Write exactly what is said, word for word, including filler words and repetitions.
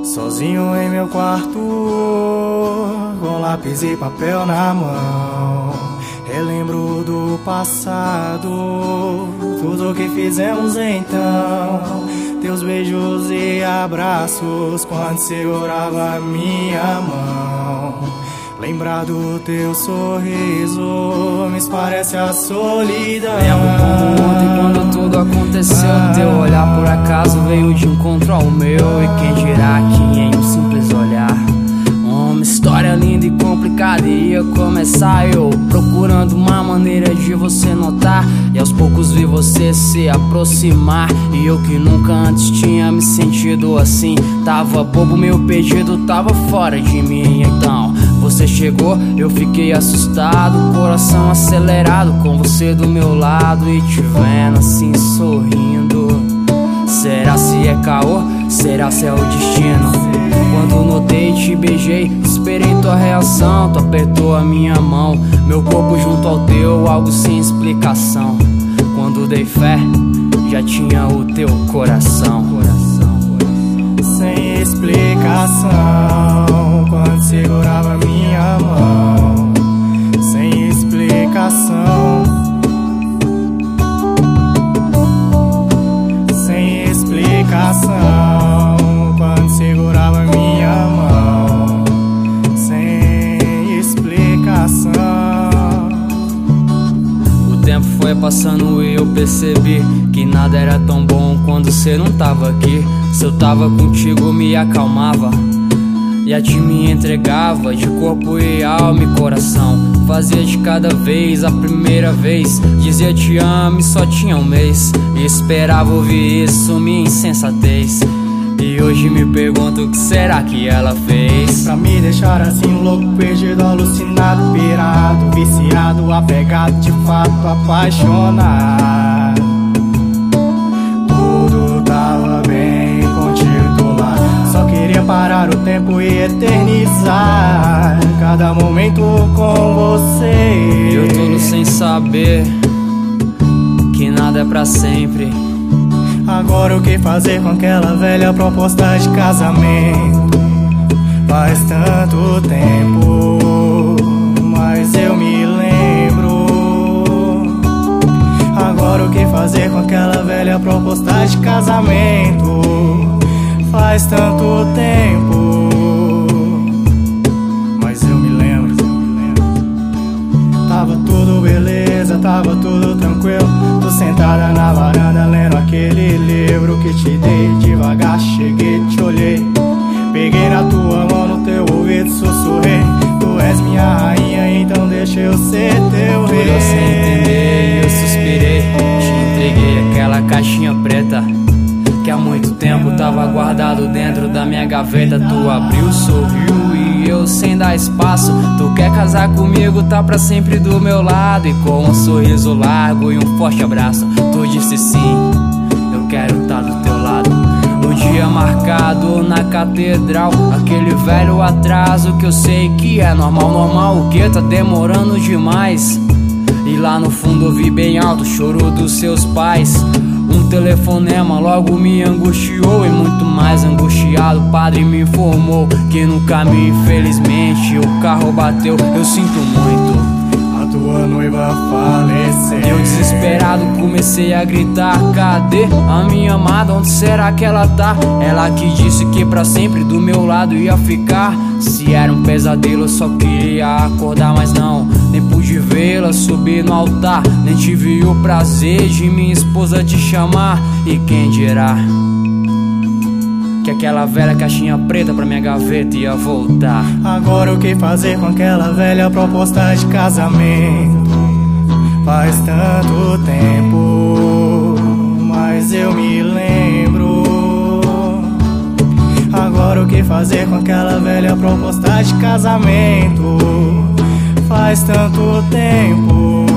Sozinho em meu quarto, com lápis e papel na mão, relembro do passado, tudo que fizemos então. Teus beijos e abraços quando segurava a minha mão. Lembrar do teu sorriso me esparece a solidão. Lembro como ontem quando tudo aconteceu. Teu olhar por acaso veio de encontro ao meu. E quem dirá que em um simples olhar uma história linda e complicada ia começar. Eu procurando uma maneira de você notar, e aos poucos vi você se aproximar. E eu que nunca antes tinha me sentido assim, tava bobo, meu pedido tava fora de mim. Então você chegou, eu fiquei assustado, coração acelerado, com você do meu lado e te vendo assim sorrindo. Será se é caô? Será se é o destino? Quando notei, te beijei, esperei tua reação. Tu apertou a minha mão, meu corpo junto ao teu, algo sem explicação. Quando dei fé, já tinha o teu coração. Sem explicação, quando segurava minha mão. Sem explicação, sem explicação, quando segurava minha mão. Sem explicação. O tempo foi passando e eu percebi que nada era tão bom quando cê não tava aqui. Se eu tava contigo me acalmava e a ti me entregava de corpo e alma e coração. Fazia de cada vez a primeira vez, dizia te amo e só tinha um mês. E esperava ouvir isso, minha insensatez. E hoje me pergunto o que será que ela fez pra me deixar assim louco, perdido, alucinado, pirado, viciado, apegado, de fato apaixonado. Tudo tava bem contigo do lado, só queria parar o tempo e eternizar cada momento com você. Eu tudo sem saber que nada é pra sempre. Agora o que fazer com aquela velha proposta de casamento? Faz tanto tempo, mas eu me lembro. Agora o que fazer com aquela velha proposta de casamento? Faz tanto tempo, mas eu me lembro. Tava tudo beleza, tava tudo tranquilo. Tô sentada na varanda lendo aquele livro que te dei. Devagar cheguei, te olhei, peguei na tua mão, no teu ouvido sussurrei: tu és minha rainha, então deixa eu ser teu rei. Por você entender, eu suspirei, te entreguei aquela caixinha preta que há muito tempo tava guardado dentro da minha gaveta. Tu abriu, sorriu e eu sem dar espaço. Tu quer casar comigo, tá pra sempre do meu lado. E com um sorriso largo e um forte abraço, tu disse sim, eu quero tá do teu lado. No dia marcado na catedral, aquele velho atraso que eu sei que é normal. Normal o que? Tá demorando demais. E lá no fundo ouvi bem alto o choro dos seus pais. Um telefonema logo me angustiou, e muito mais angustiado o padre me informou que no caminho infelizmente o carro bateu. Eu sinto muito, a tua noiva faleceu. eu desesperado comecei a gritar: cadê a minha amada? Onde será que ela tá? Ela que disse que pra sempre do meu lado ia ficar. Se era um pesadelo eu só queria acordar, mas não, nem pude vê-la subir no altar. Nem tive o prazer de minha esposa te chamar. E quem dirá que aquela velha caixinha preta pra minha gaveta ia voltar. Agora o que fazer com aquela velha proposta de casamento? Faz tanto tempo, mas eu me lembro. Agora o que fazer com aquela velha proposta de casamento? Faz tanto tempo.